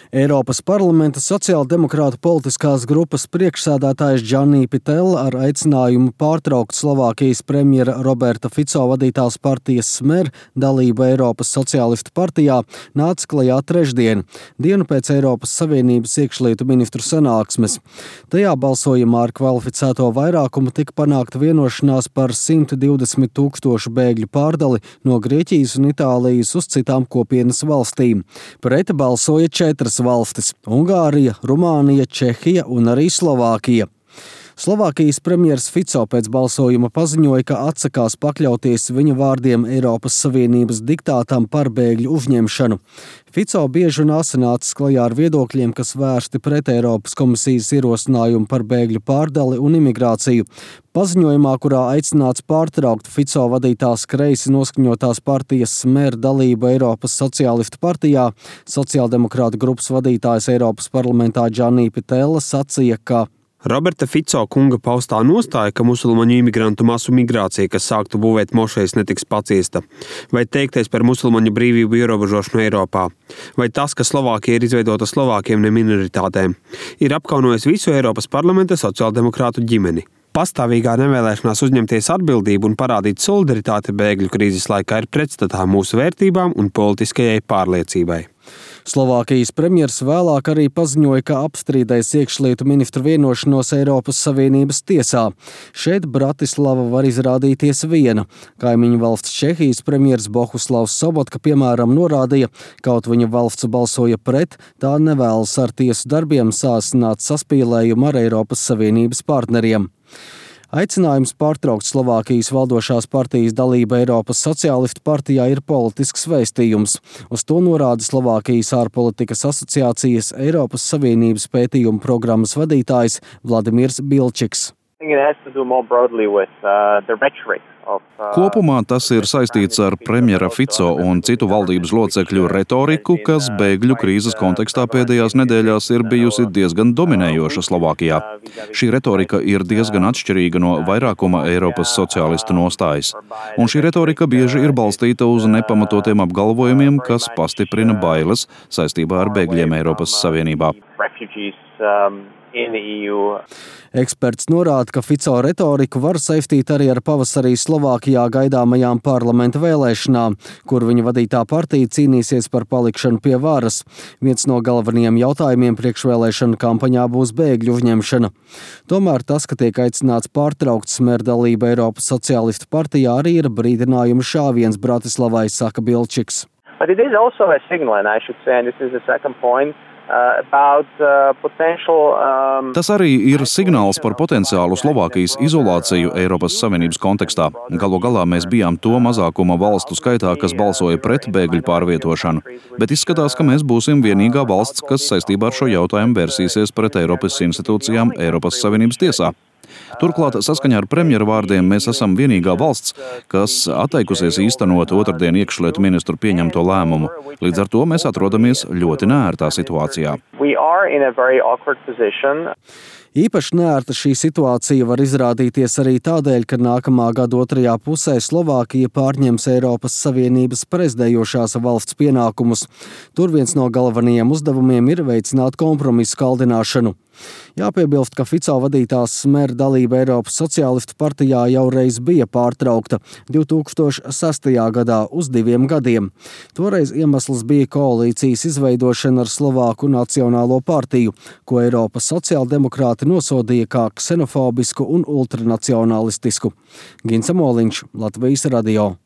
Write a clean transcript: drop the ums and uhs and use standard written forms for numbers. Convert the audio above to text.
Eiropas parlamenta sociāldemokrātu politiskās grupas priekšsēdētājs Gianni Pittella ar aicinājumu pārtraukt Slovākijas premjera Roberta Fico vadītās partijas Smer dalību Eiropas sociālistu partijā nāca klajā trešdien, dienu pēc Eiropas Savienības iekšlietu ministru sanāksmes. Tajā balsojumā ar kvalificēto vairākumu tika panākta vienošanās par 120 000 bēgļu pārdali no Grieķijas un Itālijas uz citām kopienas valstīm. Pret balsoja 4 valstis – Ungārija, Rumānija, Čehija un arī Slovākija. Slovākijas premjers Fico pēc balsojuma paziņoja, ka atsakās pakļauties viņa vārdiem Eiropas Savienības diktātam par bēgļu uzņemšanu. Fico bieži un asi nācis klajā ar viedokļiem, kas vērsti pret Eiropas komisijas ierosinājumu par bēgļu pārdali un imigrāciju. Paziņojumā, kurā aicināts pārtraukt Fico vadītās kreisi noskaņotās partijas Smer dalību Eiropas sociālistu partijā, sociāldemokrātu grupas vadītājs Eiropas parlamentā Gianni Pittella sacīja, ka Roberta Fico kunga paustā nostāja, ka musulmaņu imigrantu masu migrācija, kas sāktu būvēt mošejas, netiks paciesta, vai teiktais par musulmaņu brīvību ierobežošanu Eiropā, vai tas, ka Slovākija ir izveidota Slovākiem, ne minoritātēm, ir apkaunojis visu Eiropas parlamenta sociāldemokrātu ģimeni. Pastāvīgā nevēlēšanās uzņemties atbildību un parādīt solidaritāti bēgļu krīzes laikā ir pretstatā mūsu vērtībām un politiskajai pārliecībai. Slovākijas premjers vēlāk arī paziņoja, ka apstrīdēs iekšlietu ministru vienošanos Eiropas Savienības tiesā. Šeit Bratislava var izrādīties viena. Kaimiņu valsts Čehijas premjers Bohuslavs Sobotka, piemēram, norādīja, kaut viņa valsts balsoja pret, tā nevēlas ar tiesu darbiem sāsināt saspīlējumu ar Eiropas Savienības partneriem. Aicinājums pārtraukt Slovākijas valdošās partijas dalību Eiropas sociālistu partijā ir politisks vēstījums. Uz to norāda Slovākijas ārpolitikas asociācijas Eiropas Savienības pētījuma programmas vadītājs Vladimirs Bilčiks. Kopumā tas ir saistīts ar premjera Fico un citu valdības locekļu retoriku, kas bēgļu krīzes kontekstā pēdējās nedēļās ir bijusi diezgan dominējoša Slovākijā. Šī retorika ir diezgan atšķirīga no vairākuma Eiropas sociālistu nostājas. Un šī retorika bieži ir balstīta uz nepamatotiem apgalvojumiem, kas pastiprina bailes saistībā ar bēgļiem Eiropas Savienībā. Eksperts norāda, ka Fico retoriku var saistīt arī ar pavasarī Slovākijā gaidāmajām parlamenta vēlēšanām, kur viņa vadītā partija cīnīsies par palikšanu pie varas. Viens no galvenajiem jautājumiem priekšvēlēšanu kampaņā būs bēgļu uzņemšana. Tomēr tas, ka tiek aicināts pārtraukt Smer dalību Eiropas sociālistu partijā, arī ir brīdinājuma šāviens Bratislavai, saka Bilčiks. Tas arī ir signāls par potenciālu Slovākijas izolāciju Eiropas Savienības kontekstā. Galu galā mēs bijām to mazākuma valstu skaitā, kas balsoja pret bēgļu pārvietošanu, bet izskatās, ka mēs būsim vienīgā valsts, kas saistībā ar šo jautājumu versīsies pret Eiropas institūcijām Eiropas Savienības tiesā. Turklāt, saskaņā ar premjera vārdiem, mēs esam vienīgā valsts, kas atteikusies īstenot otrdien iekšlietu ministru pieņemto lēmumu. Līdz ar to mēs atrodamies ļoti neērtā situācijā. Īpaši neērta šī situācija var izrādīties arī tādēļ, ka nākamā gada otrajā pusē Slovākija pārņems Eiropas Savienības prezidējošās valsts pienākumus. Tur viens no galvenajiem uzdevumiem ir veicināt kompromisu kaldināšanu. Jāpiebilst, ka Fico vadītās Smer dalība Eiropas sociālistu partijā jau reiz bija pārtraukta 2006. gadā uz 2 gadiem. Toreiz iemesls bija koalīcijas izveidošana ar Slovāku Nacionālo partiju, ko Eiropas sociāldemokrāti nosodīja kā ksenofobisku un ultranacionālistisku. Gins Amoliņš, Latvijas radio.